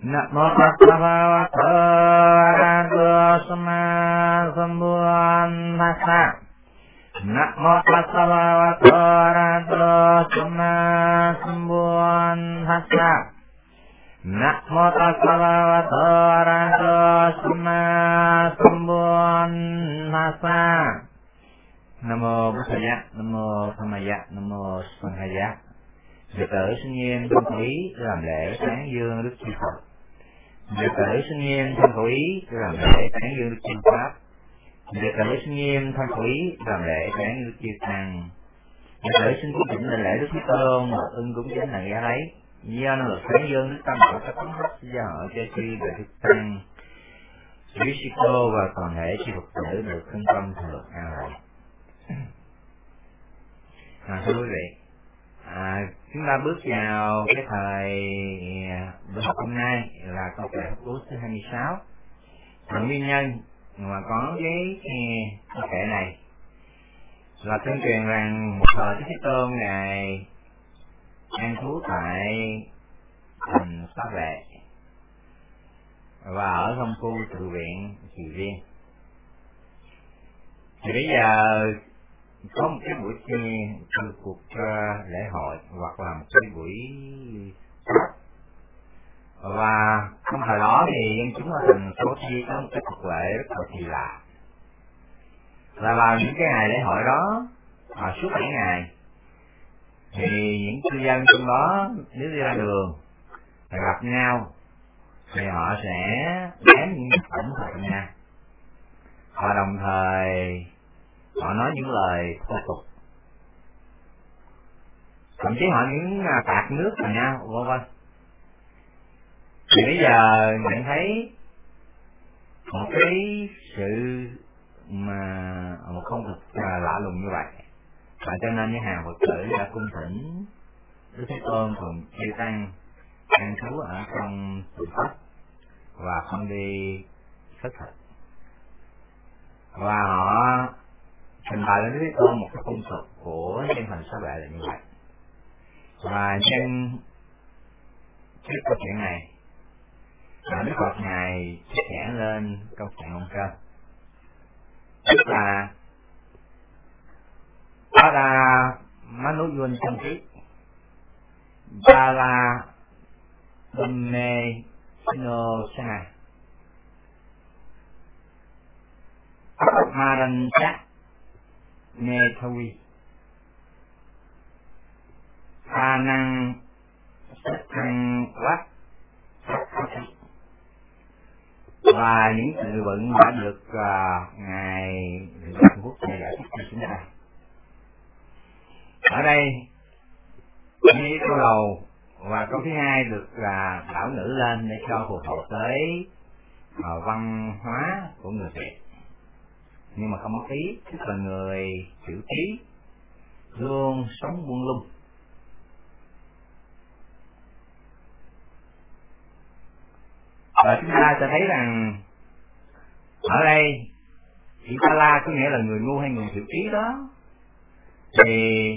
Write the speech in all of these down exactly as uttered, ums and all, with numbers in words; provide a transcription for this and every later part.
Nam mô Tassa Bhagavato Arahato Samma Sambuddhassa. Nam mô Tassa Bhagavato Arahato Samma Sambuddhassa. Nam mô Tassa Bhagavato Arahato Samma Sambuddhassa. Nam mô Bổn Sư Giác, Nam mô Tham Ma Giác, Nam mô Sanh Khai Giác. Đệ tử xin nghiêm thân khẩu ý làm lễ tán dương Đức Chư Phật. Đệ tử xin nghiêm thân khẩu ý làm lễ tán dương Đức Chư Pháp. Đệ tử xin nghiêm thân khẩu ý làm lễ tán dương Đức Chư Tăng. Đệ tử xin cung kính đảnh lễ Đức Thế Tôn một ưng cúng chính là gia lấy. Do năng lực tán dương Đức Tam Bảo các tấn hết gia hộ cho chư và Đức Tăng, Quý Sư Cô và toàn thể chư Phật tử được thân tâm thường an lợi. À, thưa quý vị, à, chúng ta bước vào cái thời bữa học hôm nay là câu kệ Pháp Cú thứ hai mươi sáu. Những nguyên nhân mà có với câu kệ này là tuyên truyền rằng một thời Đức Thế Tôn ngài an trú tại thành Xá Vệ và ở trong khu tự viện Trì Viên. Thì bây giờ có một cái buổi từ cuộc uh, lễ hội hoặc là một cái buổi Tết, và trong thời đó thì dân chúng ở thành Số Chi có một cái cuộc lễ rất là kỳ lạ, là vào những cái ngày lễ hội đó à, suốt bảy ngày thì những cư dân trong đó nếu đi ra đường thì gặp nhau thì họ sẽ ném những vật phẩm vào nhau, và đồng thời họ nói những lời thô tục, thậm chí họ những tạt nước vào nhau, vân vân. Thì bây giờ nhận thấy một cái sự mà một phong tục lạ lùng như vậy, và cho nên những hàng Phật tử đã cung thỉnh Đức Thế Tôn cùng chư tăng an trú ở trong tự pháp và không đi khất thực, và họ trình bày lên Đức Thế Tôn một cái phong tục của dân thành Xá Vệ là như vậy. Và nhân cái câu chuyện này là Đức Phật ngài chia sẻ lên câu chuyện ông trên, tức là đó là Manu Yun Chân Trí Ba La Đâm Mê Sino Sana Ma Đần Chắc Nê Thawi Tha Năng Sắc Thăng Quát. Và những sự vận đã được uh, ngài Đức Quốc này giải thích cho chúng ta. Ở đây như câu đầu và câu thứ hai được là uh, đảo ngữ lên để cho phù hợp tới uh, văn hóa của người Việt, nhưng mà không có ý, tức là người chữ trí luôn sống buông lung. Và chúng ta sẽ thấy rằng ở đây chữ Ba La có nghĩa là người ngu hay người chữ trí đó, thì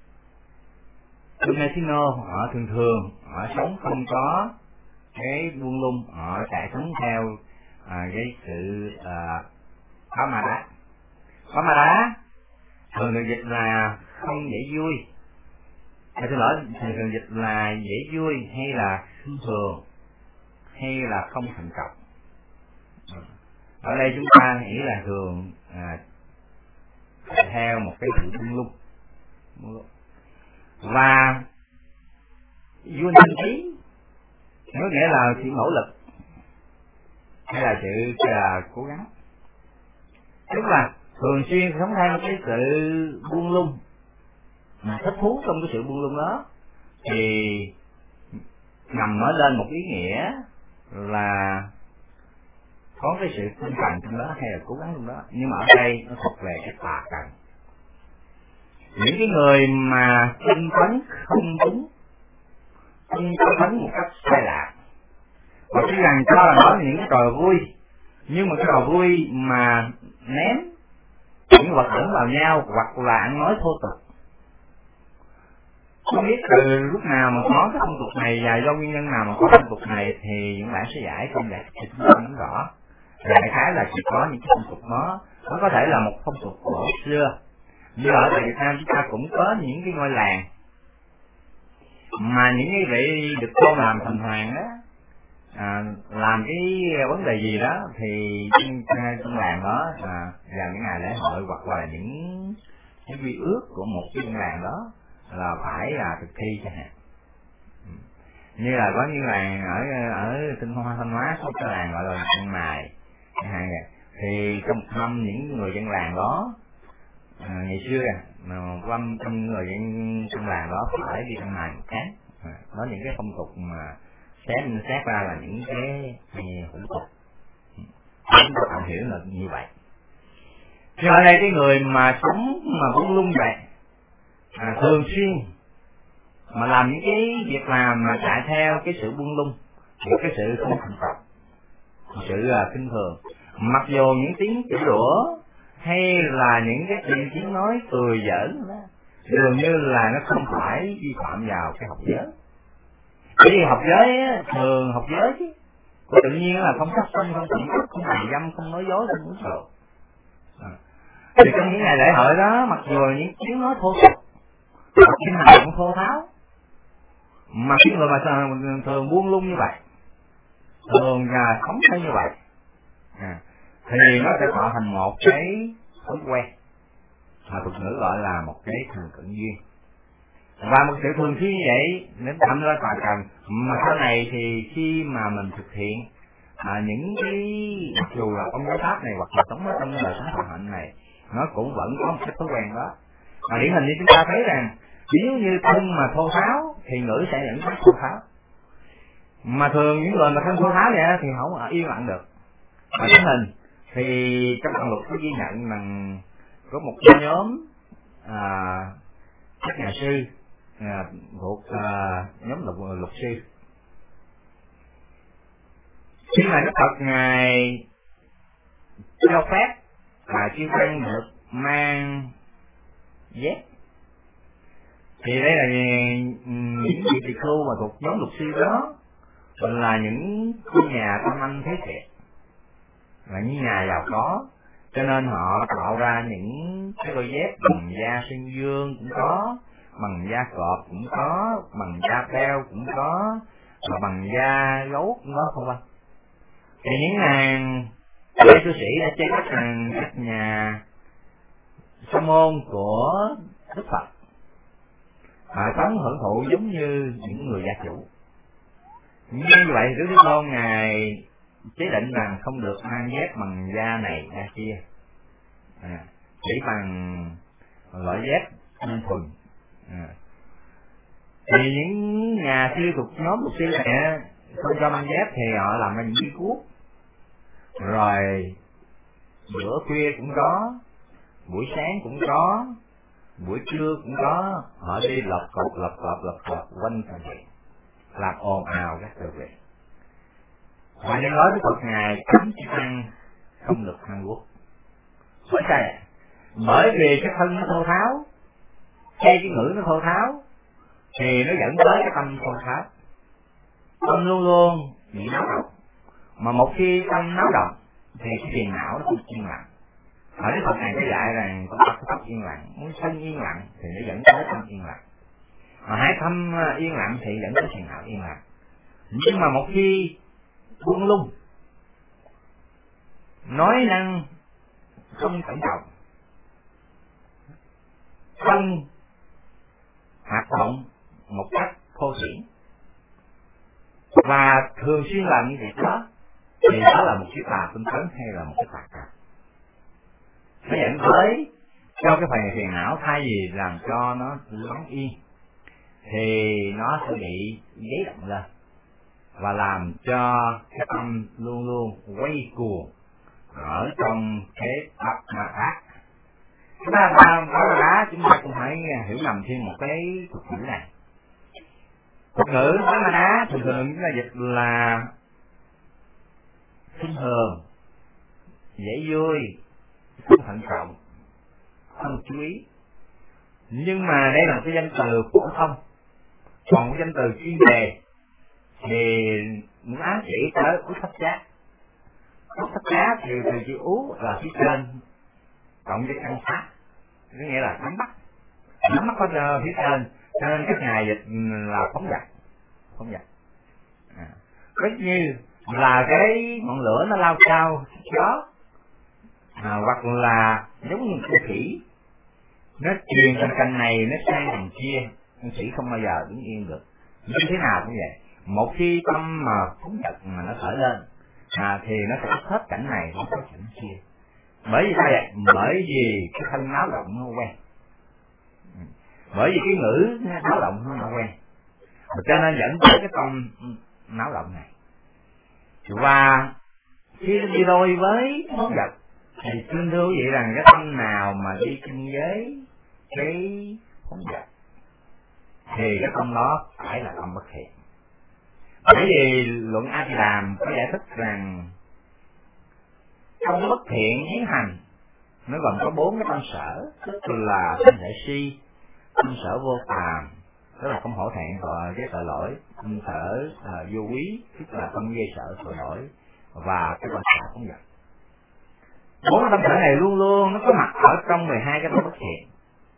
Domesino họ thường thường họ sống không có cái buông lung, họ chạy sống theo à, cái sự à, phá ma đá. Phá ma đá thường được dịch là không dễ vui, hay tôi nói thường thường dịch là dễ vui hay là thông thường hay là không thành công. Ở đây chúng ta nghĩ là thường à, theo một cái sự buông lung, và vui tinh trí có nghĩa là sự nỗ lực hay là sự là cố gắng, tức là thường xuyên sống theo cái sự buông lung, mà thích thú trong cái sự buông lung đó thì nằm nói lên một ý nghĩa là có cái sự tinh thần trong đó hay là cố gắng trong đó. Nhưng mà ở đây nó thuộc về cái tà cần, những cái người mà tinh tấn không đúng, tinh tấn một cách sai lạc, và tuy rằng cho là nói những cái trò vui, nhưng mà cái trò vui mà ném những vật phẩm vào nhau hoặc là ăn nói thô tục, không biết từ lúc nào mà có cái phong tục này và do nguyên nhân nào mà có phong tục này thì những bạn sẽ giải không giải thì chúng ta nắm rõ. Đại khái là chỉ có những cái phong tục đó, nó có thể là một phong tục cổ xưa. Như ở tại Việt Nam chúng ta cũng có những cái ngôi làng mà những cái vị được tôn làm thành hoàng đó, à, làm cái vấn đề gì đó thì trong, trong làng đó à, vào những ngày lễ hội hoặc là những cái quy ước của một cái làng đó là phải là thực thi chẳng hạn. Như là có những làng ở ở Thanh Hoa Thanh Hóa có cái làng gọi là Tân Mài chẳng hạn vậy. Thì trong một năm những người dân làng đó à, ngày xưa mà quanh trong người dân trong làng đó phải đi ăn mài một tháng. À, đó những cái phong tục mà xét xét ra là những cái hủ tục chúng ta cần hiểu là như vậy. Nhưng ở đây cái người mà sống mà buông lung vậy à, thường xuyên mà làm những cái việc làm mà chạy theo cái sự buông lung thì cái sự không thành trọng, sự uh, kinh thường, mặc dù những tiếng chửi rủa hay là những cái chuyện tiếng nói cười giỡn đó dường như là nó không phải vi phạm vào cái học giới. Bởi vì học giới á, thường học giới chứ tự nhiên là không sát sanh, không trộm cắp, không hại dâm, không nói dối, không uống rượu. À. Thì trong những ngày lễ hội đó, mặc dù những tiếng nói thô tục, nhưng mà cũng thô tháo, mà cái người mà thường buông lung như vậy, thường là sống theo như vậy, à, thì nó sẽ tạo thành một cái thói quen, mà thuật ngữ gọi là một cái thường cận duyên. Và một sự thường xuyên như vậy nên thậm ra tà cần mà sau này thì khi mà mình thực hiện à, những cái mặc dù là trong giáo pháp này hoặc là sống ở trong đời sống phạm hạnh này nó cũng vẫn có một cái thói quen đó. Mà điển hình như chúng ta thấy rằng nếu như thân mà thô tháo thì ngữ sẽ dẫn đến thô tháo, mà thường những người mà thân thô tháo vậy thì không yên lặng được. Mà điển hình thì trong đạo luật có ghi nhận rằng có một cái nhóm à, các nhà sư à, thuộc à, nhóm luật luật sư, khi mà Đức Phật ngài cho phép là chư tăng được mang dép thì đây là những vị tỳ khưu mà thuộc nhóm luật sư đó là những nhà tâm anh thế thiệt, là những nhà giàu có, cho nên họ tạo ra những cái đôi dép bằng da sơn dương cũng có, bằng da cọp cũng có, bằng da beo cũng có, và bằng da gấu cũng có, không vâng. Thì những hàng lễ cư sĩ đã chế tác hàng các nhà sa môn của Đức Phật họ sống hưởng thụ giống như những người gia chủ. Như vậy Đức Thế Tôn ngài chế định rằng không được mang dép bằng da này da kia, à, chỉ bằng loại dép đơn thuần. À. Thì những nhà sư thuộc nhóm luật sư này không cho mang dép thì họ làm ra những cái cuốc, rồi bữa khuya cũng có, buổi sáng cũng có, buổi trưa cũng có, họ đi lọc cọc lọc cọc lọc cọc quanh thành thị làm ồn ào các sự việc. Và nên nói với Phật ngài cấm chư tăng không được ăn quốc. Bởi sao? Bởi vì cái thân nó thô tháo, hay cái ngữ nó thô tháo thì nó dẫn tới cái tâm thô tháo. Tâm luôn luôn bị náo động, mà một khi tâm náo động thì cái phiền não nó không yên lặng. Ở Đức Phật này có dạy rằng có tập tập yên lặng, muốn thân yên lặng thì nó dẫn tới tâm yên lặng, mà hãy tâm yên lặng thì dẫn tới phiền não yên lặng. Nhưng mà một khi buông lung, nói năng không cẩn trọng, không hoạt động một cách thô thiển và thường xuyên làm như vậy đó thì đó là một cái tà tinh tấn hay là một cái tà cảm. Nó dẫn tới cho cái phần phiền não thay vì làm cho nó lắng yên thì nó sẽ bị giấy động lên và làm cho cái tâm luôn luôn quay cuồng ở trong cái ấp ma ác. Chúng ta ba ba đá chúng ta cũng phải hiểu lầm thêm một cái thuật ngữ này. Thuật ngữ ba ma đá thường thường chúng ta dịch là thông thường, dễ vui, không thận trọng, không chú ý. Nhưng mà đây là một cái danh từ phổ thông Còn danh từ chuyên đề thì muốn ám chỉ tới ú thấp giá. Ú thấp giá thì từ chữ ú là phía trên cộng với căn sát, có nghĩa là nắm bắt, nắm bắt có phía trên, cho nên các ngài dịch là phóng dật, phóng dật. À, rất như là cái ngọn lửa nó lao cao gió, à, hoặc là giống như con khỉ nó truyền từ cành này nó sang cành kia, con khỉ không bao giờ đứng yên được. Như thế nào cũng vậy, một khi tâm mà phóng dật mà nó khởi lên, à, thì nó sẽ hết cảnh này nó có cảnh kia. Bởi vì sao vậy? Bởi vì cái thân náo động nó quen, bởi vì cái ngữ náo động nó quen, cho nên dẫn tới cái tâm náo động này. Và khi đi đôi với phóng dật thì xin thưa quý vị rằng cái tâm nào mà đi chung với cái phóng dật thì cái tâm đó phải là tâm bất thiện. Bởi vì luận A Di Đàm có giải thích rằng trong bất thiện biến hành nó gồm có bốn cái tâm sở, tức là tâm sở si, tâm sở vô phàm, tức là không hổ thẹn với tội lỗi, tâm sở uh, vô quý, tức là tâm ghê sợ tội lỗi, và cái tâm sở phóng dật. Bốn cái tâm sở này luôn luôn nó có mặt ở trong mười hai cái tâm bất thiện.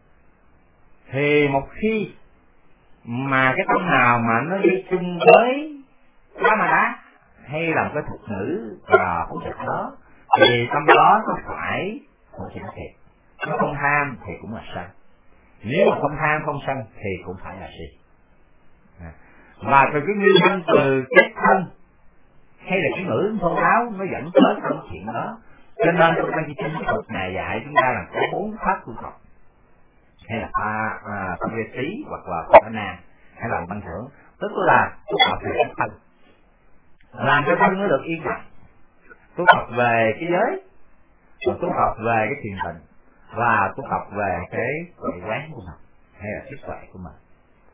Thì một khi mà cái tâm nào mà nó đi chung với quá ma đá hay là một cái thuật ngữ và phóng dật đó, thì tâm đó có phải không thiện thiệt. Nó không tham thì cũng là sân, nếu mà không tham không sân thì cũng phải là si. À, và từ cái nguyên nhân từ cái thân hay là cái ngữ thô láo nó dẫn tới cái chuyện đó, cho nên trong ban kinh thuật này dạy chúng ta là có bốn pháp tu học, hay là pha pha vệ trí hoặc là pha na hay là ban thưởng, tức là tu học về cái thân, làm cho thân nó được yên lặng, tu học về cái giới, tu học về cái thiền định, và tu học về cái tuệ quán của mình hay là trí tuệ của mình.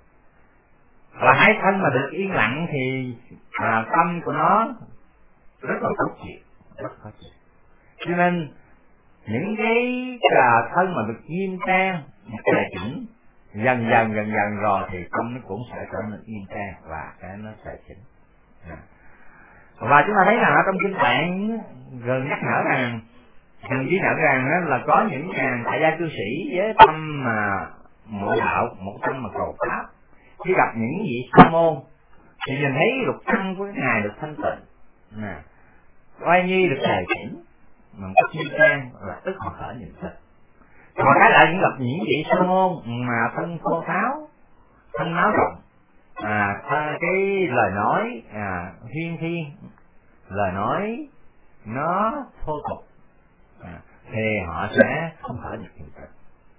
Và hai thân mà được yên lặng thì à, tâm của nó rất là khó chịu, rất khó chịu. Cho nên những cái à, thân mà được nghiêm trang, được chỉnh, dần dần dần dần rồi thì tâm nó cũng sẽ trở nên nghiêm trang và cái nó sẽ chỉnh. À. Và chúng ta thấy rằng ở trong kinh Tạng gần nhắc nhở rằng, gần ghi nhận rằng là có những ngàn tại gia cư sĩ với tâm mà mộ đạo, một tâm mà cầu pháp, khi gặp những vị sa môn thì nhìn thấy lục thân của ngài được thanh tịnh, nè, oai nhi được đề chỉnh, mà một chi trang là tức họ khởi nhìn thức. Còn cái lại những gặp những vị sa môn mà thân khô tháo, thân náo động, à, cái lời nói à, huyên thiên, lời nói nó thô tục, à, thì họ sẽ không khởi được niềm tin.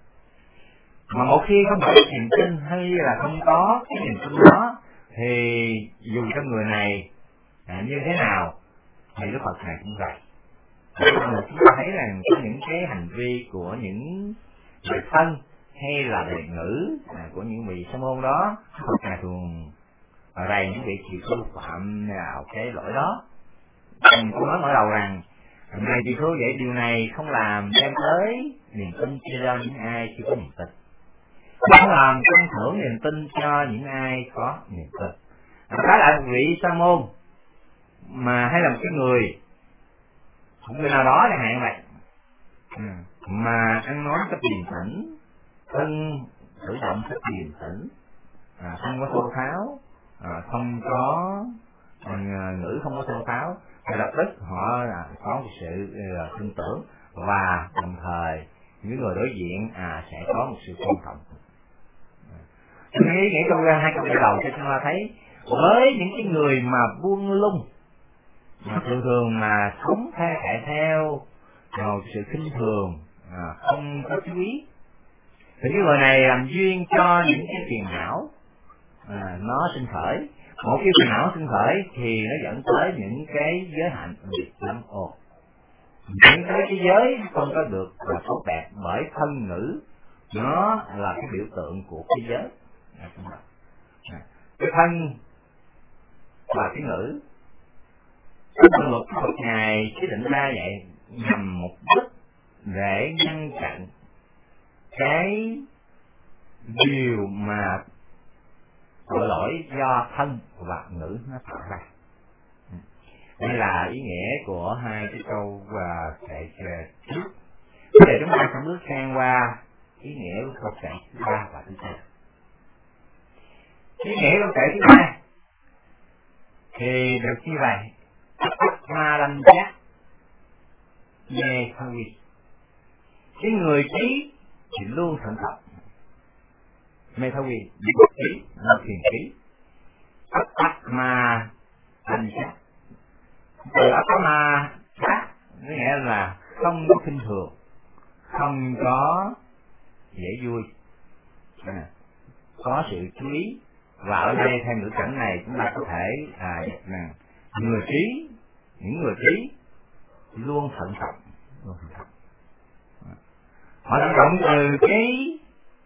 Mà một khi không khởi được niềm tin hay là không có cái niềm tin đó thì dù cho người này à, như thế nào thì Đức Phật này cũng vậy. Mà chúng ta thấy rằng có những cái hành vi của những người thân hay là đề ngữ à, của những vị sa môn đó, Phật ngài thường rầy những vị chịu tu phạm nào cái lỗi đó. Tôi nói mở đầu rằng này thì thưa vậy điều này không làm đem tới niềm tin cho những ai chưa có niềm tin, không làm tăng thưởng niềm tin cho những ai có niềm tin. Cái lại một vị sa môn mà hay là một cái người một người nào đó chẳng hạn vậy, ừ. mà ăn nói rất điềm tĩnh, thân cử động rất điềm tĩnh, à, không có thô tháo, à, không có à, ngữ không có thô tháo, thì lập tức họ là có một sự uh, tin tưởng và đồng thời những người đối diện à, sẽ có một sự tôn trọng. Tôi nghĩ nghĩ câu hai câu đầu cho chúng ta thấy với những cái người mà buông lung, mà thường thường mà sống theo chạy theo một sự khinh thường, à, không có chú ý, thì cái người này làm duyên cho những cái phiền não à, nó sinh khởi. Một khi phiền não sinh khởi thì nó dẫn tới những cái giới hạnh biệt lắm ô, những cái, cái giới không có được là tốt đẹp, bởi thân ngữ nó là cái biểu tượng của cái giới. Cái thân và cái ngữ trong luật Phật ngài chế định ra vậy nhằm mục đích để ngăn chặn cái điều mà tội lỗi do thân và ngữ nó tạo ra. Đây là ý nghĩa của hai cái câu và kệ trước. Bây giờ chúng ta sẽ bước sang qua ý nghĩa của câu kệ thứ ba và thứ tư. Ý nghĩa câu kệ thứ ba thì được như vậy: ma lâm giác nghe thâu quy. Cái người trí thì luôn thận trọng. Mê thâu quy, bất trí, nó thiền trí. Ấp ma lâm giác. Từ ấp ma giác có nghĩa là không có khinh thường, không có dễ vui, à, có sự chú ý. Và ở đây theo ngữ cảnh này chúng ta có thể à, là người trí, những người trí luôn thận trọng, luôn thận trọng. Họ thận trọng từ cái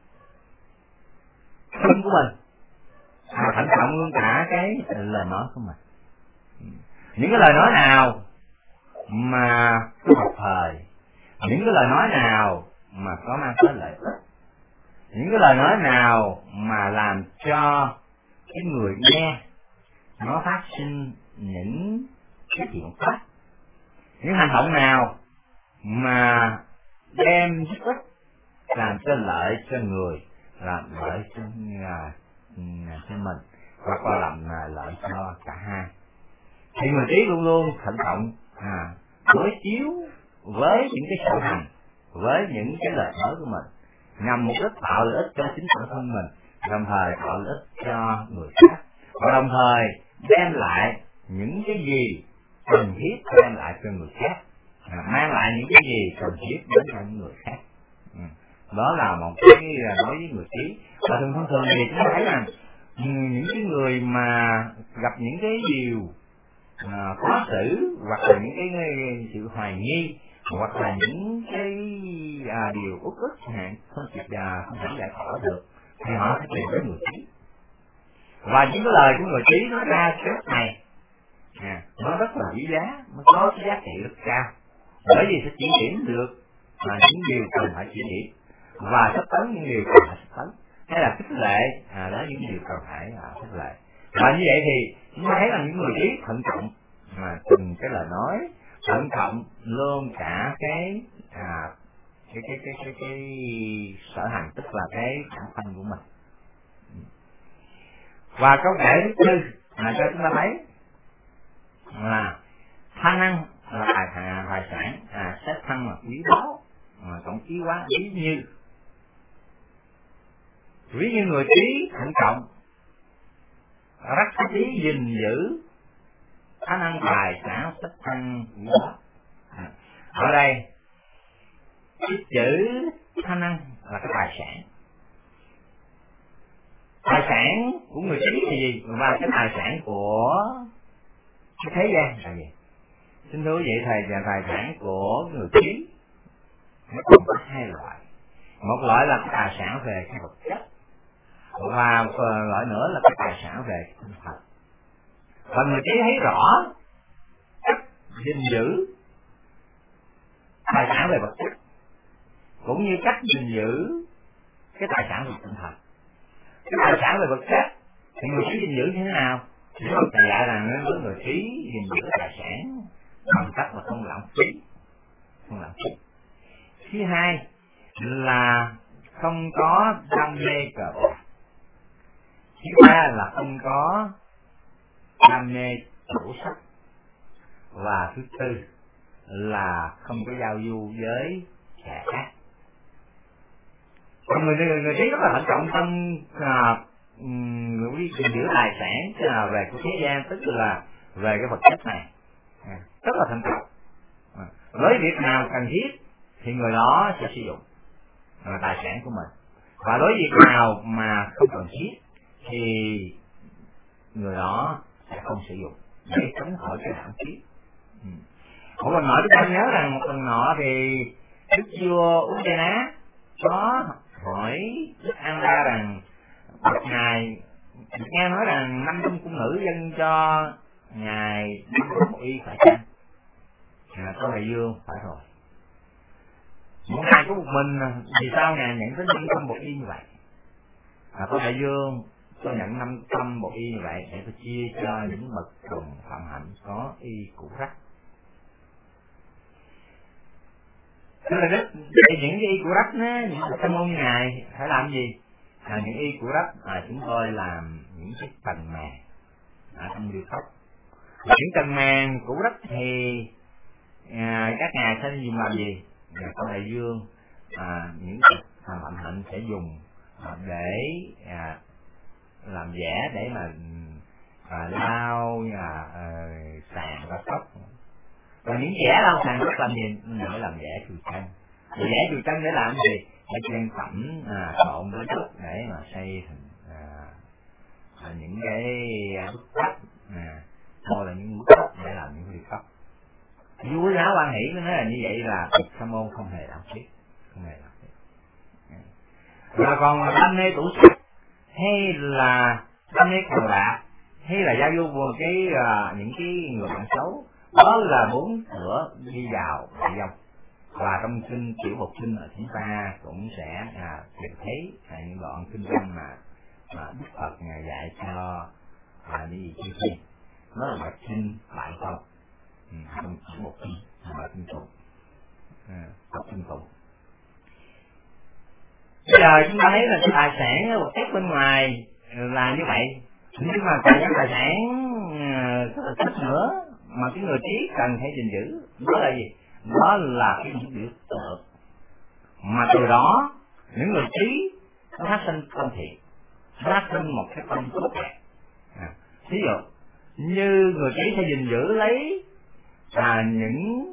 thân của mình, à, thận trọng luôn cả cái lời nói của mình. Những cái lời nói nào mà có một thời, những cái lời nói nào mà có mang tới lợi ích, những cái lời nói nào mà làm cho cái người nghe nó phát sinh những cái thiện pháp, những hành động nào mà đem giúp ích, làm cho lợi cho người, làm lợi cho nhà, nhà cho mình, hoặc là làm lợi cho cả hai, thì người trí luôn luôn thận trọng à, đối chiếu với những cái sự hành, với những cái lời nói của mình, nhằm mục đích tạo lợi ích cho chính bản thân mình, đồng thời tạo lợi ích cho người khác, và đồng thời đem lại những cái gì cần thiết đem lại cho người khác, à, mang lại những cái gì cần thiết đến cho những người khác. Ừ. Đó là một cái đối với người trí. Và thường thông thường thì chúng ta thấy rằng những cái người mà gặp những cái điều à, khó xử, hoặc là những cái, cái sự hoài nghi, hoặc là những cái à, điều uất ức hạn không chịu à, không thể giải tỏa được, thì họ sẽ tìm đến người trí. Và những cái lời của người trí nói ra trước này à, nó rất là quý giá, nó có cái giá trị rất cao, bởi vì sẽ chỉ điểm được là những điều cần phải chỉ điểm, và sắp tới những điều cần phải sắp tới, hay là khích lệ à, đó những điều cần phải à, khích lệ. Và như vậy thì chúng ta thấy là những người trí thận trọng mà từng cái lời nói, thận trọng luôn cả cái à, cái cái cái cái, cái, cái sở hành, tức là cái bản thân của mình. Và câu kệ thứ tư là cho chúng ta thấy là tha năng là tài, tài sản, à, xét thân là quý báu, à, tổng chí quá ví như ví như người trí thận trọng, rất có trí gìn giữ khả năng tài sản xét thân quý báu. À, ở đây cái chữ tha năng là cái tài sản. Tài sản của người trí thì gì, và cái tài sản của cái thế gian là gì? Xin thưa quý vị, thầy và tài sản của người trí nó còn có hai loại. Một loại là cái tài sản về cái vật chất, và một loại nữa là cái tài sản về cái tinh thần. Và người trí thấy rõ cách gìn giữ tài sản về vật chất, cũng như cách gìn giữ cái tài sản về tinh thần. Cái tài sản về vật chất thì người trí gìn giữ như thế nào? Thì thầy dạy rằng với người trí gìn giữ tài sản bằng cách là không lãng phí, không lãng phí. Thứ hai là không có đam mê cờ bạc. Thứ ba là không có đam mê chủ sắc. Và thứ tư là không có giao du với kẻ khác. Còn người, người, người trí rất là thận trọng trong à, người giữ tài sản à, về của thế gian, tức là về cái vật chất này, à, rất là thận trọng. À, với việc nào cần thiết thì người đó sẽ sử dụng à, tài sản của mình, và đối với việc nào mà không cần thiết thì người đó sẽ không sử dụng, để tránh khỏi cái lãng phí. Ừ. Một lần nọ chúng ta nhớ rằng một lần nọ thì đức vua Ujjana có hỏi Đức An La rằng một ngày nghe nói rằng năm trăm cung nữ dâng cho ngài năm trăm một y phải chăng? À, có đại dương phải rồi. Một ngày có một mình, vì sao ngài nhận tới năm trăm một y như vậy? À, có đại dương tôi nhận năm trăm bộ y như vậy để tôi chia cho những bậc cùng phạm hạnh có y cũ rách. Tức là rất những cái y cũ rách á, những cái môn như này phải làm gì? À, những y cũ rách à, chúng tôi làm những cái tầng màng ở trong điều khóc. Những tầng màng cũ rách thì à, các ngài sẽ dùng làm gì? Và trong đại dương à, những phạm hạnh hạnh sẽ dùng à, để à, làm vẽ để mà à, lau và à, sàn và tóc. Còn những vẽ lau sàn tóc làm gì? Để làm vẽ chùi chân. Vẽ chùi chân để làm gì? Để trang phẩm à, trộn với đất để mà xây thành à, à, những cái bức tách à, thôi là những bức tách để làm những điều khóc. Vua giáo quan hỷ nó nói là như vậy là sa môn không hề đạo thuyết, không hề đạo thuyết. Rồi còn đam mê tủ sách hay là đam mê cờ bạc hay là giao du của cái uh, những cái người bạn xấu, đó là bốn cửa đi vào đại dòng. Và trong kinh tiểu bột kinh ở chúng ta cũng sẽ à, tìm thấy à, những đoạn kinh văn mà mà Đức Phật ngài dạy cho à, những gì chư thiên, nó là bậc kinh bại câu, ừ, trong tiểu bột kinh là bậc kinh tụng, bậc kinh tụng. Bây giờ chúng ta thấy là cái tài sản vật chất bên ngoài là như vậy, nhưng mà còn cái tài sản rất là thích nữa mà cái người trí cần phải gìn giữ, đó là gì? Đó là cái những biểu tượng mà từ đó những người trí nó phát sinh tâm thiện, phát sinh một cái tâm tốt đẹp. À, ví dụ như người trí sẽ gìn giữ lấy à, những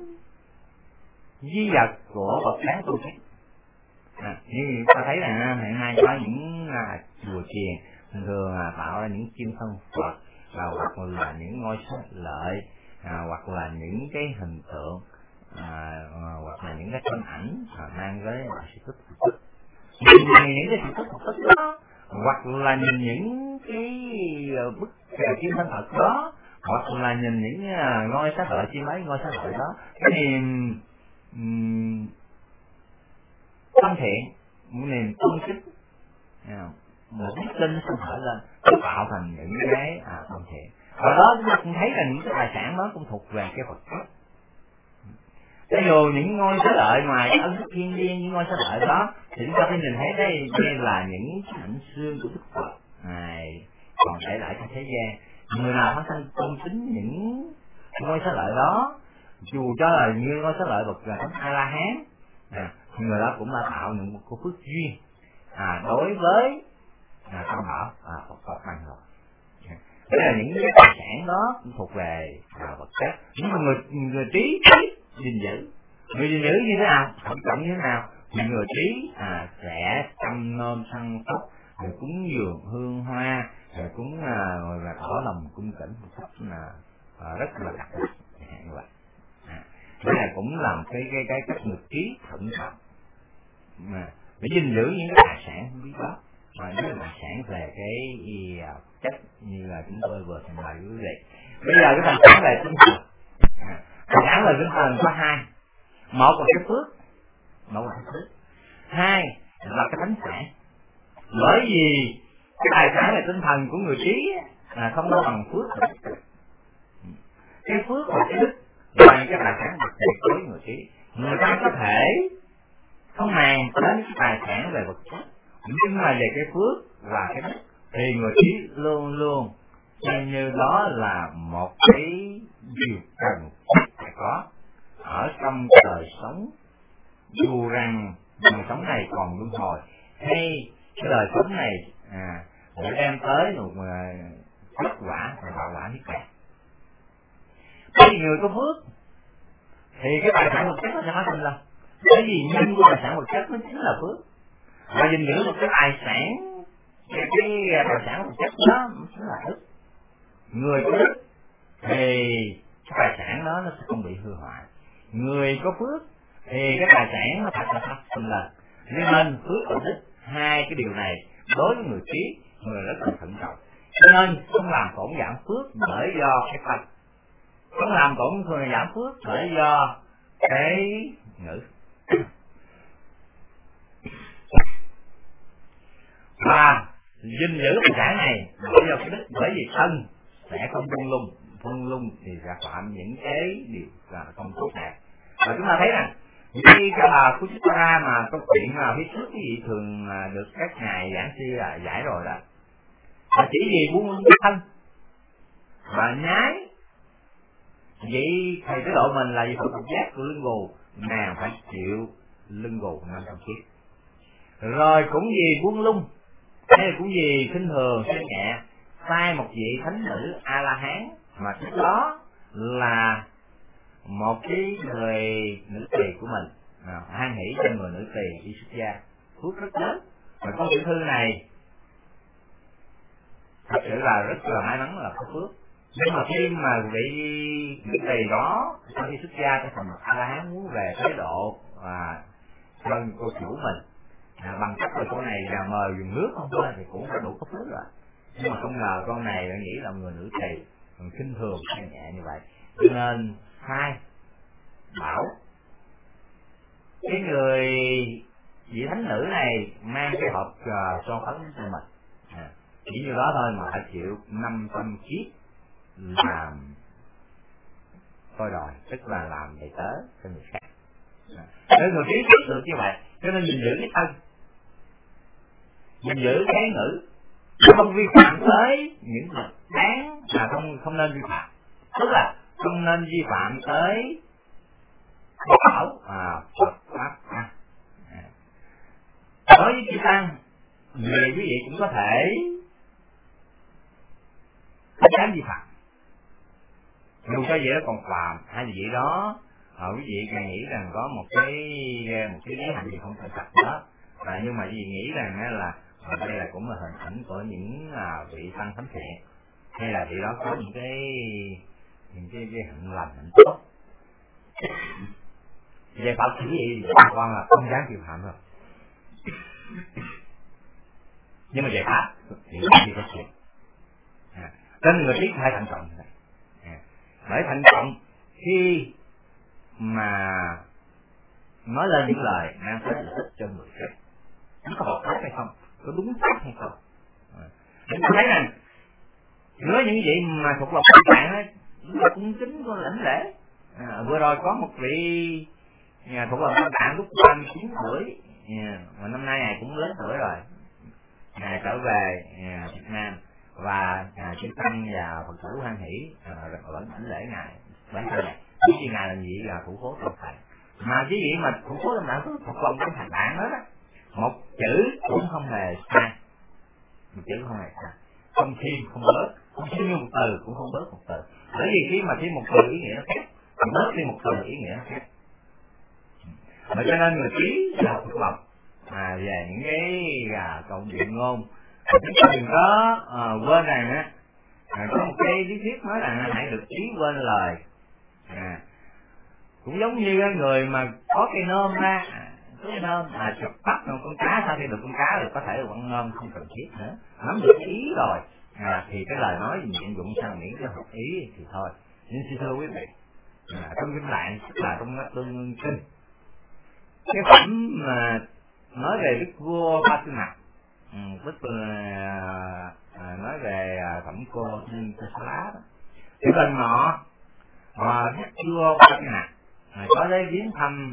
di vật của Phật sáng tu thích. À, như ta thấy là hiện nay có những à, chùa chiền thường thường à, tạo ra những kim thân Phật, và hoặc là những ngôi sách lợi, à, hoặc là những cái hình tượng, à, hoặc là những cái hình ảnh à, mang tới sự thức thực thức. Nhìn những cái sự thức thực thức đó, hoặc là nhìn những cái bức kim thân Phật đó, hoặc là nhìn những uh, ngôi sách lợi, chi mấy ngôi sách lợi đó, cái niềm um, tâm thiện, một niềm tôn kính, một đức tin nó sinh khởi lên, nó tạo thành những cái à, tâm thiện. Ở đó chúng ta cũng thấy là những cái tài sản đó cũng thuộc về cái Phật pháp. Cho dù những ngôi xá lợi ngoài ân đức thiên liêng, những ngôi xá lợi đó thì chúng ta phải nhìn thấy đây, đây là những ảnh xương của Đức Phật này còn để lại cho thế gian. Người nào phát sinh tôn kính những ngôi xá lợi đó, dù cho là như ngôi xá lợi bậc là thánh A La Hán, à, người đó cũng đã tạo những một cái phước duyên à, đối với à, tam bảo à, Phật Phật bằng rồi. Đây là những cái tài sản đó cũng thuộc về à, vật chất. Nhưng mà người người trí gìn giữ, người gìn giữ như thế nào, thận trọng như thế nào, thì người trí à, sẽ chăm nom săn sóc, rồi cúng dường hương hoa, rồi cũng à, là tỏ lòng cung kính một cách là à, rất là đặc biệt như vậy. À, đây là cũng làm cái cái cái cách người trí thận trọng mà để gìn giữ những cái tài sản không biết đó, mà những cái tài sản về cái uh, chất như là chúng tôi vừa trình bày với quý vị. Bây giờ cái tài sản về tinh thần, à, tài sản về tinh thần có hai, một là cái phước, một là cái phước, hai là cái thánh sản. Bởi vì cái tài sản về tinh thần của người trí là không có bằng phước và đức. Cái phước và cái đức là những cái tài sản đặc biệt với người trí. Người ta có thể không màng đến cái tài sản về vật chất, nhưng mà về cái phước và cái đức thì người trí luôn luôn xem như đó là một cái điều cần phải có ở trong đời sống, dù rằng đời sống này còn luân hồi hay cái đời sống này à, để đem tới một kết quả và đạo quả niết bàn. Bởi vì người có phước thì cái tài sản vật chất nó sẽ phát sinh lên, bởi vì nhân của tài sản vật chất nó chính là phước, và gìn giữ một cái tài sản, cái, cái tài sản vật chất đó chính là đức. Người có đức thì cái tài sản đó nó sẽ không bị hư hoại, người có phước thì cái tài sản nó phải phát sinh lên. Nên phước và đức, hai cái điều này đối với người trí, người rất là thận trọng, cho nên không làm tổn giảm phước bởi do cái tâm, không làm tổn thương giảm phước bởi do cái ngữ. Và gìn giữ tài sản này bởi do cái đức, bởi vì thân sẽ không buông lung, buông lung thì sẽ phạm những cái điều là không tốt đẹp. Và chúng ta thấy rằng khi cái bà Kuchitara mà câu chuyện là phía trước quý vị thường được các ngài giảng sư là giải rồi đó, là chỉ vì buông lung cái thân và nhái vậy thầy cái độ mình là gì thuộc giác của lưng gù, nàng phải chịu lưng gù năm trăm kiếp. Rồi cũng vì buông lung hay cũng vì khinh thường xem nhẹ sai một vị thánh nữ A La Hán mà trước đó là một cái người nữ tỳ của mình, à, hoan hỷ cho người nữ tỳ đi xuất gia, phước rất lớn. Và con tiểu thư này thật sự là rất là may mắn là có phước. Nhưng mà khi mà vị nữ tỳ đó sau khi xuất gia trở thành một A La Hán muốn về chế độ và hơn cô chủ mình, à, bằng cách là cô này là mời dùng nước không thôi thì cũng đã đủ có phước rồi. Nhưng mà không ngờ con này lại nghĩ là người nữ tỳ còn khinh thường xem nhẹ như vậy, cho nên hai bảo cái người vị thánh nữ này mang cái hộp uh, son phấn cho mình, à, chỉ như đó thôi mà phải chịu năm trăm kiếp làm coi đòi, tức là làm đầy tớ cho người khác. Để người trí biết được như vậy, cho nên gìn giữ cái thân, gìn giữ cái ngữ, không vi phạm tới những luật đáng, là không không nên vi phạm, tức là không nên vi phạm tới bảo à, Phật pháp à. Đối với chư tăng về quý vị cũng có thể không dám vi phạm, dù cho vậy đó còn làm hay gì vậy đó, à, quý vị càng nghĩ rằng có một cái một cái lý hành gì không phải thật đó, à, nhưng mà quý vị nghĩ rằng là à, đây là cũng là hình ảnh của những à, vị tăng thánh thiện, hay là vị đó có những cái những cái, cái hạnh lành hạnh tốt. Về Phật chỉ gì con là không dám vi phạm thôi, nhưng mà về Pháp thì chỉ có chuyện. À, nên người biết phải thận trọng này. À, bởi thận trọng khi mà nói lên những lời mang tới lợi ích cho người khác, nó có hợp pháp hay không, có đúng pháp hay không. À, mình thấy rằng giữa những vị mà thuộc lòng các bạn ấy, chúng ta cũng kính có lãnh lễ. À, vừa rồi có một vị nhà thuộc lòng các bạn lúc ba mươi chín tuổi, yeah, mà năm nay ngài cũng lớn tuổi rồi, ngài trở về yeah, Việt Nam và à, chư tăng và Phật tử hoan hỷ à, vẫn lãnh lễ ngài bản thân này, chỉ vì ngài là vị là thủ cố tâm thầy, mà quý vị mà thủ cố tâm thầy có thuộc lòng trong thành bạn đó, đó một chữ cũng không hề sai, một chữ không hề sai, không thêm không bớt, không thêm một từ cũng không bớt một từ, bởi vì khi mà thêm một từ ý nghĩa nó khác, bớt đi một từ ý nghĩa nó khác. Mà cho nên người trí là thuộc lòng à, về những cái à, cộng điện ngôn, chúng ta đừng có à, quên rằng á, à, có một cái lý thuyết nói rằng hãy được trí quên lời, à, cũng giống như cái người mà có cây nôm ra, à, cái nôm à, chụp bắt con cá, sau khi được con cá thì có thể quăng nôm không cần thiết nữa, nắm được ý rồi à, thì cái lời nói nhiệm dụng sang miễn cái hợp ý thì thôi. Nhưng xin thưa quý vị, à, trong kinh Lạng tức là trong Tương Kinh, cái phẩm mà nói về đức vua Ba Tư Nặc, ừ, tức là à, nói về phẩm cô Thiên Sa Lá đó, thì lần nọ mà đức vua Ba Tư Nặc à, có đến viếng thăm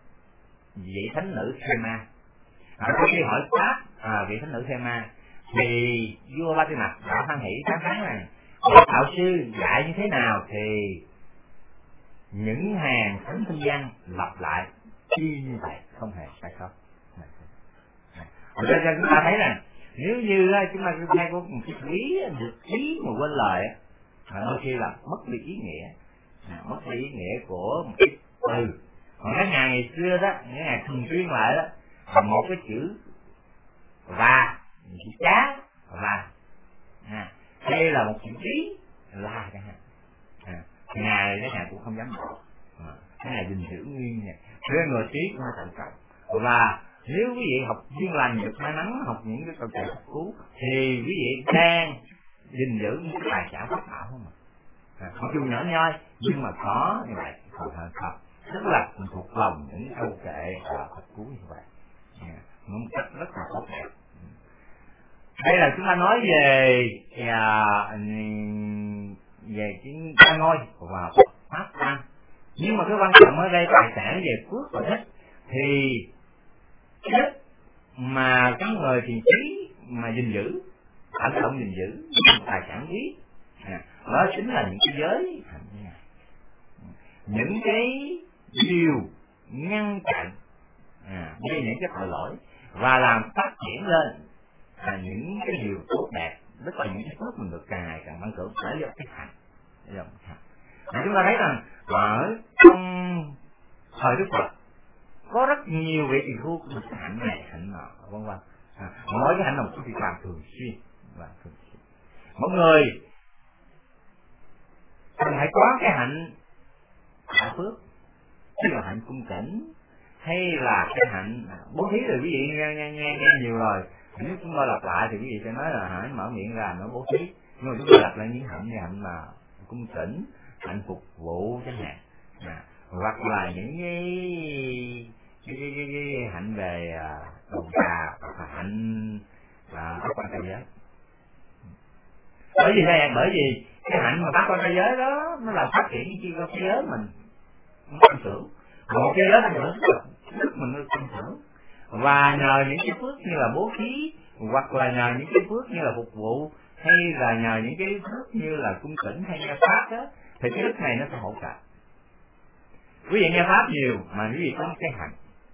vị thánh nữ Khema, à, sau khi hỏi pháp à, vị thánh nữ Khema thì vua Ba Tư Nặc đã hoan hỷ tán thán rằng đạo sư dạy như thế nào thì những hàng thánh tinh văn lặp lại y như vậy, không hề sai sót. Cho nên chúng ta thấy rằng nếu như chúng ta hay có một cái ý được ý mà quên lời, đôi khi là mất đi ý nghĩa, mất đi ý nghĩa của một cái từ. Còn các ngài ngày xưa đó, những ngài thường xuyên lại đó, là một cái chữ và, một chữ chá và, à, hay là một chữ trí là chẳng hạn. À, ngài cái ngài cũng không dám bỏ, à, cái ngài gìn giữ nguyên này. Thế người trí cũng thận trọng. Và nếu quý vị học duyên lành được may mắn học những cái câu chuyện Phật cứu thì quý vị đang gìn giữ những cái tài sản pháp bảo không ạ? À, mặc dù nhỏ nhoi nhưng mà có như vậy còn hơn không, tức là thuộc lòng những câu kệ và Phật cứu như vậy, à, một cách rất là tốt đẹp. Đây là chúng ta nói về à, về cái ba ngôi và pháp văn. Nhưng mà cái quan trọng ở đây tài sản về phước và đức thì cái đức mà các người thiền trí mà gìn giữ, ẩn động gìn giữ tài sản quý, à, đó chính là những cái giới hạnh này, những cái điều ngăn chặn à, với những cái tội lỗi và làm phát triển lên à, những cái điều tốt đẹp, tức là những cái phước mình được càng ngày càng tăng trưởng tới do cái hạnh. À, chúng ta thấy rằng ở trong thời Đức Phật có rất nhiều vị tỳ khưu được cái hạnh này hạnh nọ vân vân, à, mỗi cái hạnh nào cũng việc làm thường xuyên và thường xuyên. Mọi người cần phải có cái hạnh hạ phước, tức là hạnh cung kính hay là cái hạnh bố thí. Rồi quý vị nghe nghe nghe, nghe nhiều rồi, nếu chúng tôi lặp lại thì quý vị sẽ nói là hãy mở miệng ra nó bố thí, nhưng mà chúng tôi lặp lại những hạnh như hạnh mà cung kính, hạnh phục vụ chẳng hạn, à, hoặc là những cái cái, cái, cái, cái hạnh về đồng trà hoặc là hạnh và bác quan trai giới. Bởi vì đây bởi vì cái hạnh mà bác quan trai giới đó nó là phát triển chi có cái giới mình nó tăng trưởng, một cái giới tăng trưởng đức mình nó tăng trưởng, và nhờ những cái phước như là bố thí hoặc là nhờ những cái phước như là phục vụ hay là nhờ những cái phước như là cung kính hay nghe pháp đó thì cái đức này nó sẽ hỗ trợ. Quý vị nghe pháp nhiều mà quý vị có cái hạnh,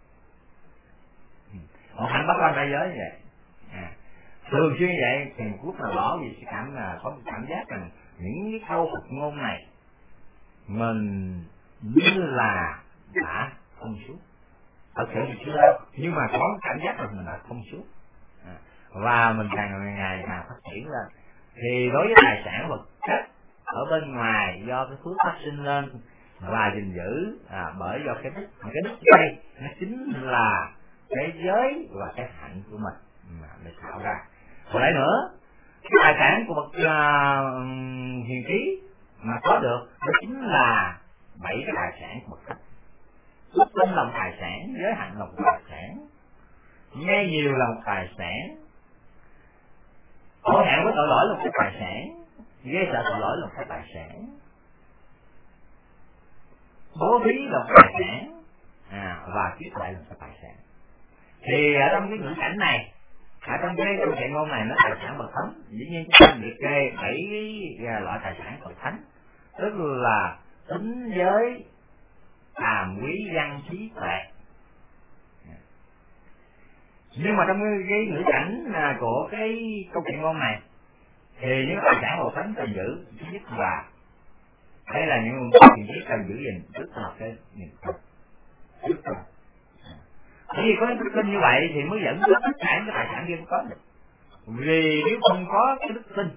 một hạnh bác quan trai giới như vậy, à, thường xuyên vậy thì lúc nào đó vì sẽ cảm là có một cảm giác rằng những cái câu Phật ngôn này mình như là đã thông suốt. Thật sự thì chưa đâu, nhưng mà có cảm giác là mình đã thông suốt, à, và mình càng ngày càng phát triển lên. Thì đối với tài sản vật chất ở bên ngoài do cái phước phát sinh lên và gìn giữ à, bởi do cái đức, cái đức đây nó chính là cái giới và cái hạnh của mình mà được tạo ra. Và lại nữa, cái tài sản của bậc uh, hiền trí mà có được đó chính là bảy cái tài sản của bậc thánh. Đức tin là một tài sản, giới hạnh là một tài sản, nghe nhiều là một tài sản, hổ thẹn với tội lỗi là một cái tài sản, ghê sợ tội lỗi là một cái tài sản, bố thí là một tài sản, à, và trí tuệ là một cái tài sản. Thì ở trong cái ngữ cảnh này, ở trong cái câu chuyện ngôn này nó tài sản bậc thánh, dĩ nhiên chúng ta liệt kê bảy loại tài sản bậc thánh, tức là tính giới, hàm quý văn trí tuệ. Nhưng mà trong cái, cái ngữ cảnh của cái câu chuyện ngôn này thì những tài sản bậc thánh cần giữ thứ nhất là đây là những chuyện trí cần giữ gìn, tức là cái niềm tin. Bởi vì có cái đức tin như vậy thì mới dẫn đến tất cả cái tài sản kia có được. Vì nếu không có cái đức tin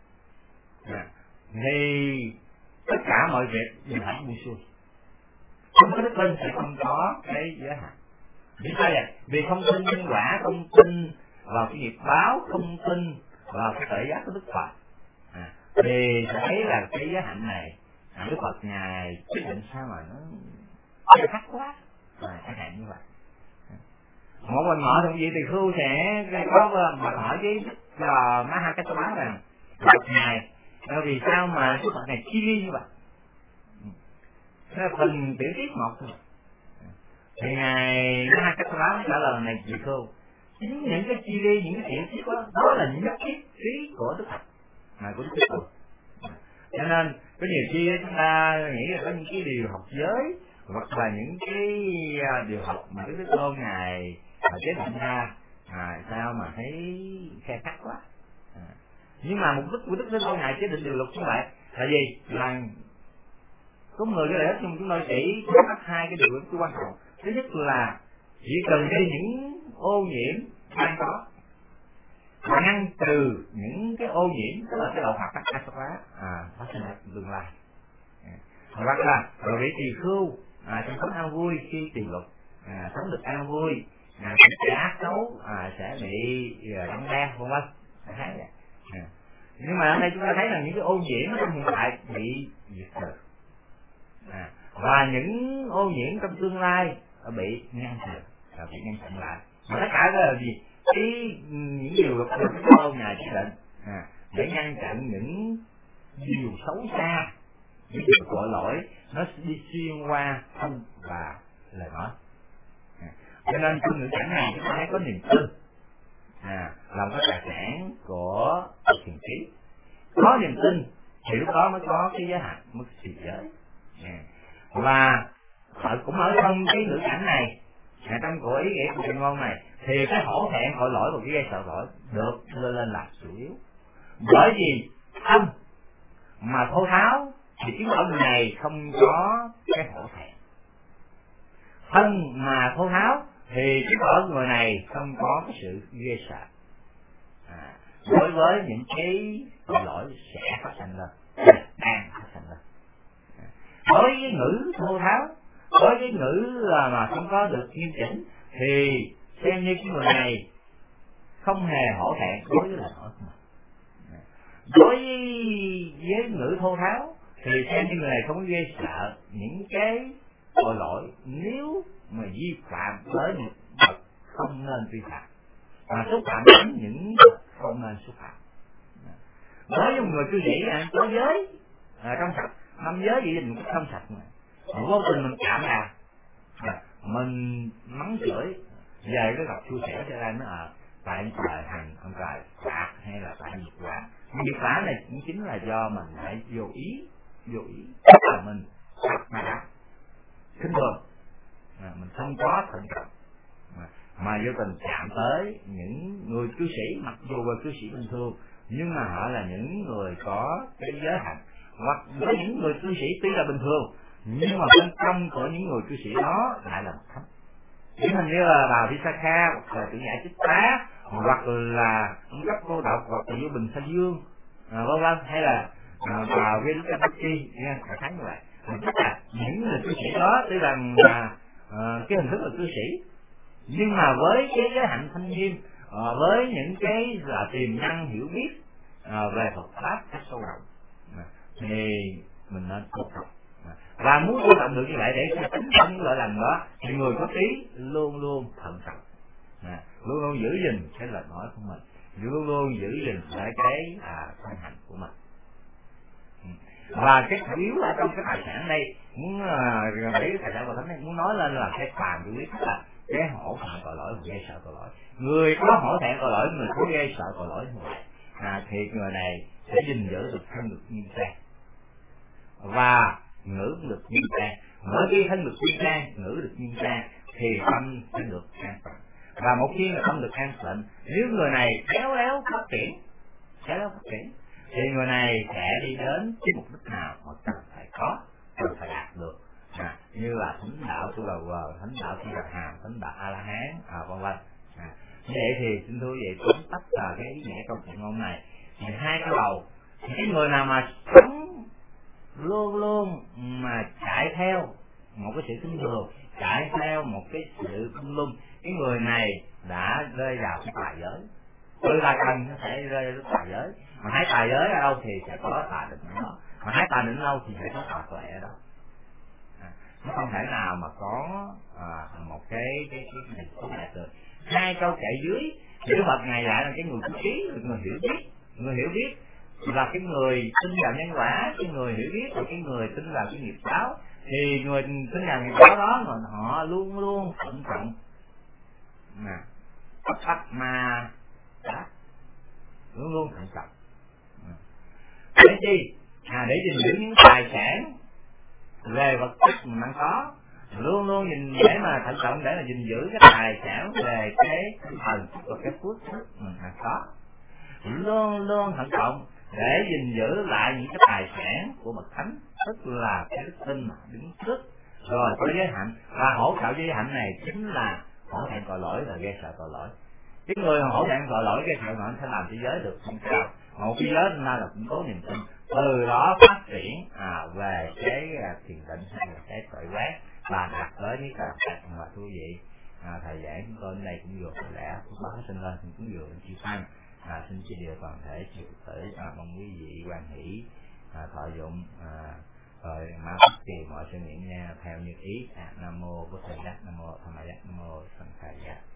thì tất cả mọi việc đều phải buông xuôi. Không có đức tin thì không có cái giới hạn. Vì sao vậy? Vì không tin nhân quả, không tin vào cái nghiệp báo, không tin vào cái tự giác của Đức Phật, à, thì sẽ thấy là cái giới hạnh này à, Đức Phật ngài quyết định sao mà nó khắc quá, à, chẳng hạn như vậy. Một mình họ thì vị tỳ khưu sẽ có mà hỏi với uh, Mahakassapa rằng Phật ngài vì sao mà Đức Phật này chi ly như vậy? Nó là phần tiểu tiết một thôi. Thì ngài Mahakassapa trả lời này tỳ khưu, chính những cái chi ly, những cái tiểu tiết đó, đó là những cái triết lý của Đức Phật, mà của Đức Phật. Cho nên có nhiều khi chúng ta nghĩ là có những cái điều học giới hoặc là những cái điều học mà cái Đức Tôn ngài chế định ra à, sao mà thấy khe khắc quá, à. Nhưng mà mục đích của Đức Tôn ngài chế định điều luật như vậy là gì? Là có người cái lợi ích, nhưng chúng tôi chỉ bắt hai cái điều luật quan trọng. Thứ nhất là chỉ cần đi những ô nhiễm đang có và ngăn trừ những cái ô nhiễm, tức là cái đạo Phật các các pháp à phát sinh ở tương lai, à. Hoặc là rồi vị tỳ khưu à, trong sống an vui khi tỳ luật à, sống được an vui à, sẽ ác xấu à, sẽ bị đóng đen vân vân. À. Nhưng mà ở đây chúng ta thấy rằng những cái ô nhiễm trong hiện tại bị diệt trừ, à, và những ô nhiễm trong tương lai bị ngăn chặn, bị ngăn chặn lại. Mà tất cả đó là gì? ý những điều luật lâu ngày chỉ định à, để ngăn chặn những điều xấu xa, những điều tội lỗi nó đi xuyên qua thân và lời nói. À, cho nên trong ngữ cảnh này chúng ta thấy có niềm tin, à, lòng có tài sản của thiền trí. Có niềm tin thì lúc đó mới có cái giới hạn, mới có giới. À, và cũng ở trong cái ngữ cảnh này, à, trong của ý nghĩa của truyền ngôn này, thì cái hổ thẹn tội lỗi và cái gây sợ lỗi được đưa lên là chủ yếu. Bởi vì thân mà thô tháo thì chứng tỏ người này không có cái hổ thẹn. Thân mà thô tháo thì chứng tỏ người này không có cái sự ghê sợ. À, đối với những cái tội lỗi sẽ phát sinh lên, đang phát sinh lên. À, đối với ngữ thô tháo, đối với ngữ mà không có được nghiêm chỉnh thì xem như cái người này không hề hổ thẹn đối với lời nói của mình. Đối với ngữ thô tháo thì xem như người này không có ghê sợ những cái tội lỗi nếu mà vi phạm tới những bậc không nên vi phạm, mà xúc phạm đến những bậc không nên xúc phạm. Đối với một người cư sĩ à, có giới à, trong sạch, năm giới vậy mình cũng trong sạch mà vô tình mình chạm vào à, mình mắng chửi về cái gặp xui xẻo cho nên nó à, tại ông trời hành, ông trời phạt hay là tại nghiệp quả. Nghiệp quả này cũng chính là do mình phải vô ý, vô ý là mình mà đã khinh thường, à, mình không có thận trọng mà, mà vô tình chạm tới những người cư sĩ, mặc dù là cư sĩ bình thường nhưng mà họ là những người có cái giới hạn, hoặc với những người cư sĩ tuy là bình thường nhưng mà bên trong của những người cư sĩ đó lại là thấp. Ví dụ như là bà Visakha hoặc là Tử Nhã Chích Tá hoặc là ông cấp cô độc hoặc là vô Bình Sa Dương, à, vân vân, hay là à, bà Vincenti nha, phải thấy như vậy. Tức là những người cư sĩ đó tuy rằng là à, cái hình thức là cư sĩ nhưng mà với cái giới hạnh thanh nghiêm, à, với những cái là tiềm năng hiểu biết à, về Phật pháp các sâu rộng, à, thì mình nên tôn trọng. Và muốn tôn trọng được như vậy để cho tính thân lợi lành đó thì người có trí luôn luôn thận trọng, à, luôn luôn giữ gìn cái lời nói của mình, luôn luôn giữ gìn lại cái à, thân hành của mình. Và cái chủ yếu ở trong cái tài sản đây muốn uh, để cái tài sản của thánh này muốn nói lên là cái phàm chủ yếu là cái hổ thẹn tội lỗi và ghê sợ tội lỗi. Người có hổ thẹn tội lỗi, người có ghê sợ tội lỗi như vậy, à, thì người này sẽ gìn giữ được thân được nghiêm trang và ngữ được nghiêm trang. Mỗi khi thân được nghiêm trang, ngữ được nghiêm trang thì tâm sẽ được an tịnh. Và một khi mà tâm được an tịnh, nếu người này khéo léo phát triển, khéo léo phát triển thì người này sẽ đi đến cái mục đích nào mà cần phải có, cần phải đạt được, à, như là thánh đạo Tu Đầu Quờ, thánh đạo Thi Đà Hàm, thánh đạo A La Hán, à, vân vân. À, như vậy thì xin thưa quý vị tóm tắt là cái ý nghĩa câu chuyện hôm nay thì hai cái đầu, thì cái người nào mà sống luôn luôn mà chạy theo một cái sự kinh thường, chạy theo một cái sự lung lung, cái người này đã rơi vào cái tà giới. Từ tà cần nó sẽ rơi vào tà giới, mà hãy tà giới ở đâu thì sẽ có tà định ở đó, mà hãy tà định ở đâu thì sẽ có tà tuệ ở đó. À, nó không thể nào mà có à, một cái cái cái hình thức này được. Hai câu kệ dưới thì Đức Phật ngày lại là cái người có trí, người hiểu biết, người hiểu biết là cái người tin vào nhân quả, cái người hiểu biết là cái người tin vào cái nghiệp báo, thì người tin vào nghiệp báo đó mà họ luôn luôn thận trọng, nè, bất pháp ma đã luôn luôn thận trọng. Để chi? À, để gìn giữ những tài sản về vật chất mình đang có, luôn luôn nhìn để mà thận trọng để mà gìn giữ cái tài sản về cái tinh thần và cái phước đức mình đang có, luôn luôn thận trọng để gìn giữ lại những cái tài sản của bậc thánh, tức là cái đức tin mà đứng trước rồi có giới hạnh, và hỗ trợ giới hạnh này chính là hổ thẹn tội lỗi và ghê sợ tội lỗi. Cái người hổ thẹn tội lỗi ghê sợ tội lỗi sẽ làm thế giới được không cao, một cái giới nên là cũng có niềm tin, từ đó phát triển à, về cái à, thiền định hay là cái tuệ quán và đạt tới cái cảm giác mà thú vị. À, thầy giảng chúng tôi ở đây cũng vừa có lẽ cũng báo sinh lên cũng vừa chịu tăng. À, xin chia điều toàn thể chịu tử, à, mong quý vị quan hỷ à, thọ dụng à, rồi mau bất kỳ mọi sự niệm nha theo như ý. À, nam mô Bổn Thầy Giác, nam mô Tham Giác, nam mô Sanh Khai Giác.